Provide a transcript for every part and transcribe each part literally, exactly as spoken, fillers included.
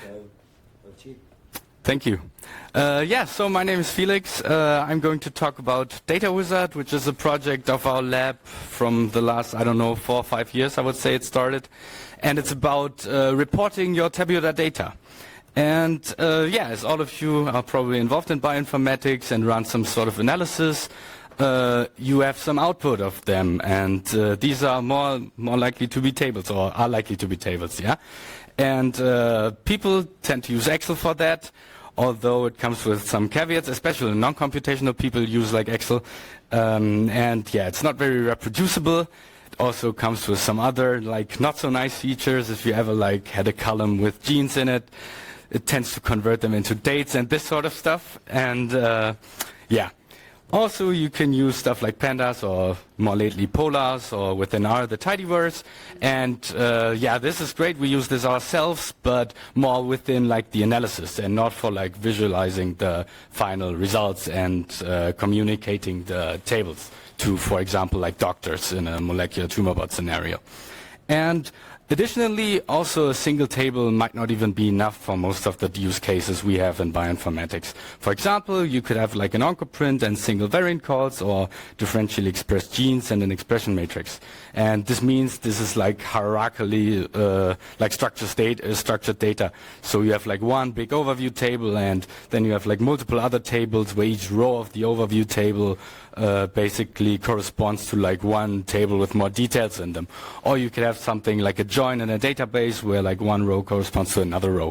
Thank you. Uh, yeah, so my name is Felix. Uh, I'm going to talk about Data Wizard, which is a project of our lab from the last, I don't know, four or five years, I would say it started. And it's about uh, reporting your tabular data. And uh, yeah, as all of you are probably involved in bioinformatics and run some sort of analysis, uh, you have some output of them. And uh, these are more, more likely to be tables, or are likely to be tables, yeah? And uh, people tend to use Excel for that, although it comes with some caveats, especially non-computational people use like Excel. Um, and yeah, it's not very reproducible. It also comes with some other like not so nice features. If you ever like had a column with genes in it, it tends to convert them into dates and this sort of stuff. And uh, yeah. Also, you can use stuff like pandas or more lately polars or within R the tidyverse. And uh, yeah, this is great. We use this ourselves, but more within like the analysis and not for like visualizing the final results and uh, communicating the tables to, for example, like doctors in a molecular tumor board scenario. And additionally, also a single table might not even be enough for most of the use cases we have in bioinformatics. For example, you could have like an OncoPrint and single variant calls, or differentially expressed genes and an expression matrix. And this means this is like hierarchically uh, like structured, state, uh, structured data. So you have like one big overview table, and then you have like multiple other tables where each row of the overview table Uh, basically corresponds to like one table with more details in them. Or you could have something like a join in a database where like one row corresponds to another row.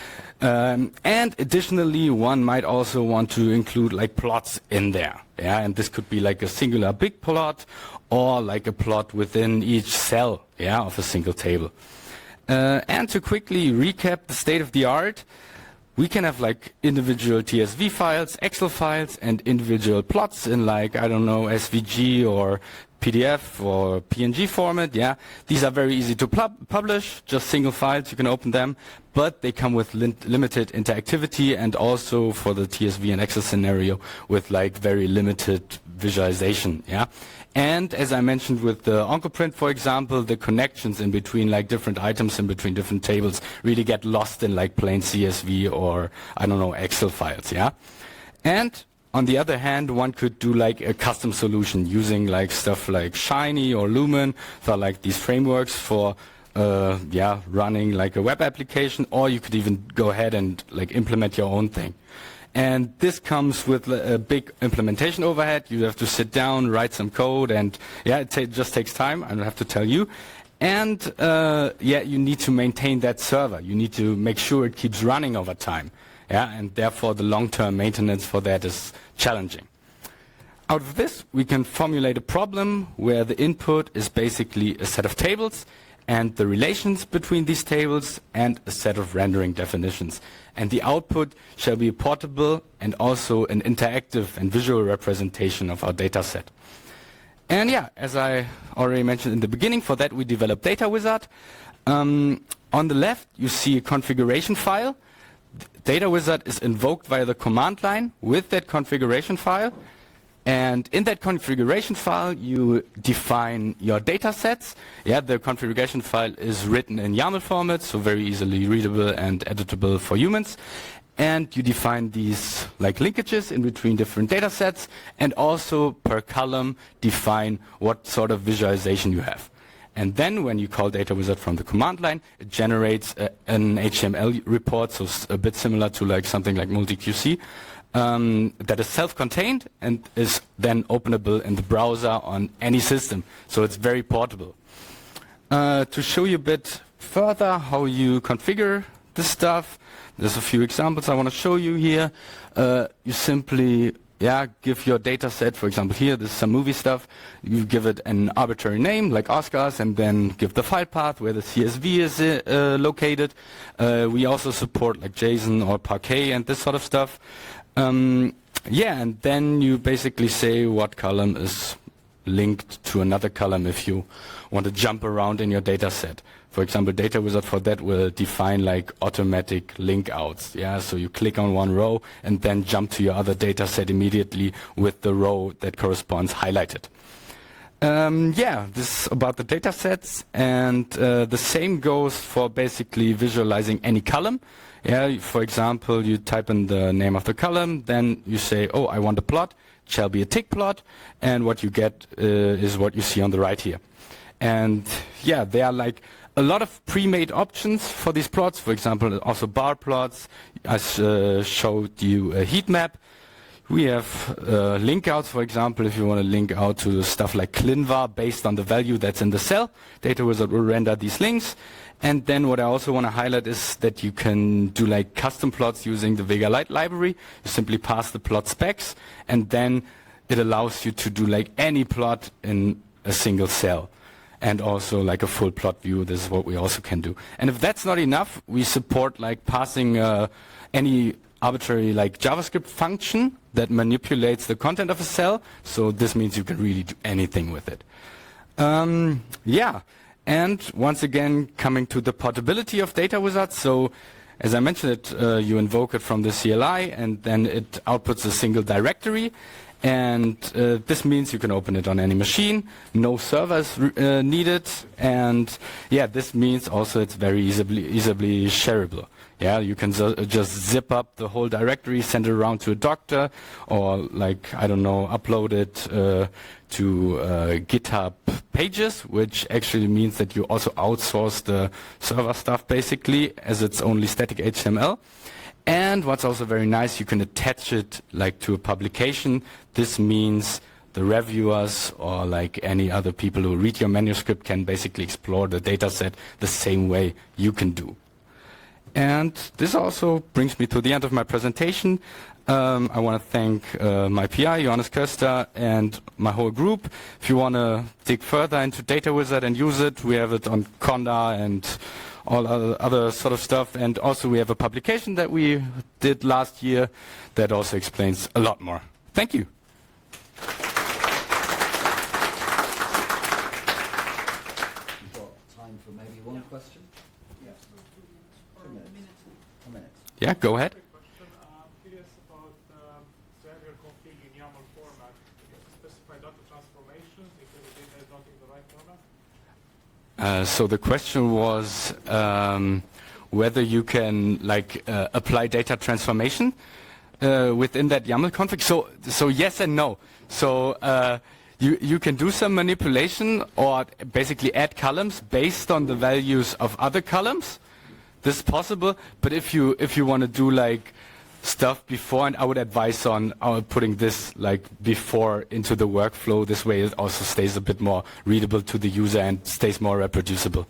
Um, and additionally, one might also want to include like plots in there. Yeah, and this could be like a singular big plot or like a plot within each cell, yeah, of a single table. Uh, and to quickly recap the state of the art, we can have like individual T S V files, Excel files, and individual plots in like, I don't know, S V G or P D F or P N G format, yeah. These are very easy to pub publish, just single files, you can open them, but they come with lim limited interactivity and also for the T S V and Excel scenario with like very limited visualization, yeah. And as I mentioned with the OncoPrint, for example, the connections in between like different items in between different tables really get lost in like plain C S V or, I don't know, Excel files, yeah? And on the other hand, one could do like a custom solution using like stuff like Shiny or Lumen, so like these frameworks for uh, yeah, running like a web application, or you could even go ahead and like implement your own thing. And this comes with a big implementation overhead. You have to sit down, write some code, and yeah, it ta just takes time, I don't have to tell you. And uh, yeah, you need to maintain that server. You need to make sure it keeps running over time. Yeah, and therefore the long-term maintenance for that is challenging. Out of this, we can formulate a problem where the input is basically a set of tables and the relations between these tables and a set of rendering definitions. And the output shall be a portable and also an interactive and visual representation of our data set. And yeah, as I already mentioned in the beginning, for that we developed Data Wizard. Um, on the left, you see a configuration file. Data Wizard is invoked via the command line with that configuration file. And in that configuration file, you define your data sets. Yeah, the configuration file is written in YAML format, so very easily readable and editable for humans. And you define these like linkages in between different data sets, and also per column define what sort of visualization you have. And then when you call Data Wizard from the command line, it generates a, an H T M L report, so a bit similar to like something like MultiQ C. Um, that is self-contained and is then openable in the browser on any system. So it's very portable. Uh, to show you a bit further how you configure this stuff, there's a few examples I want to show you here. Uh, you simply yeah, give your data set, for example here, this is some movie stuff, you give it an arbitrary name like Oscars and then give the file path where the C S V is uh, located. Uh, we also support like JSON or Parquet and this sort of stuff. Um, yeah, and then you basically say what column is linked to another column if you want to jump around in your data set. For example, Data Wizard for that will define like automatic link outs. Yeah, so you click on one row and then jump to your other data set immediately with the row that corresponds highlighted. Um, yeah, this is about the data sets, and uh, the same goes for basically visualizing any column. Yeah, for example, you type in the name of the column, then you say, oh, I want a plot, it shall be a tick plot, and what you get uh, is what you see on the right here. And yeah, there are like a lot of pre-made options for these plots. For example, also bar plots. I uh, showed you a heat map. We have uh, link outs, for example, if you want to link out to stuff like clinvar based on the value that's in the cell. Data Wizard will render these links. And then what I also want to highlight is that you can do like custom plots using the Vega Lite library. You simply pass the plot specs, and then it allows you to do like any plot in a single cell. And also like a full plot view. This is what we also can do. And if that's not enough, we support like passing uh, any arbitrary like JavaScript function that manipulates the content of a cell. So this means you can really do anything with it. Um, yeah, and once again, coming to the portability of Data Wizard. So as I mentioned it, uh, you invoke it from the C L I, and then it outputs a single directory. And uh, this means you can open it on any machine, no servers uh, needed, and yeah, this means also it's very easily easily shareable. Yeah, you can just zip up the whole directory, send it around to a doctor, or like, I don't know, upload it uh, to uh, GitHub Pages, which actually means that you also outsource the server stuff basically, as it's only static H T M L. And what's also very nice, you can attach it like to a publication. This means the reviewers or like any other people who read your manuscript can basically explore the data set the same way you can do. And this also brings me to the end of my presentation. Um, I want to thank uh, my P I, Johannes Köster, and my whole group. If you want to dig further into Data Wizard and use it, we have it on Conda and all other, other sort of stuff. And also we have a publication that we did last year that also explains a lot more. Thank you. We've got time for maybe one question. Yes. Two minutes. A minute. Yeah, go ahead. Question. I'm curious about um, Swagger config in YAML format. You specify data transformations if the data is not in the right format? Uh, so the question was um, whether you can like uh, apply data transformation uh, within that YAML config. So, so yes and no. So uh, you you can do some manipulation or basically add columns based on the values of other columns. This is possible, but if you if you want to do like stuff before, and I would advise on uh, putting this like before into the workflow. This way it also stays a bit more readable to the user and stays more reproducible.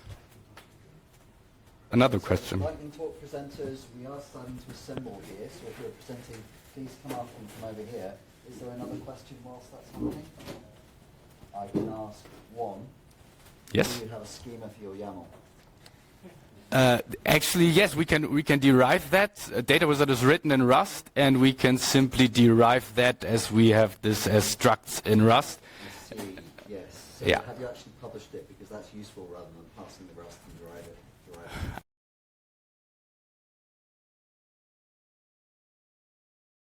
Another So, question. Lightning Talk presenters, we are starting to assemble here, so if you're presenting, please come up and come over here. Is there another question whilst that's happening? I can ask one. Yes. Do you have a schema for your YAML? Uh, actually, yes, we can we can derive that. Uh, Data Wizard is written in Rust, and we can simply derive that as we have this as structs in Rust. I see, yes. So Yeah. have you actually published it? Because that's useful rather than passing the Rust and derive it. Derive it.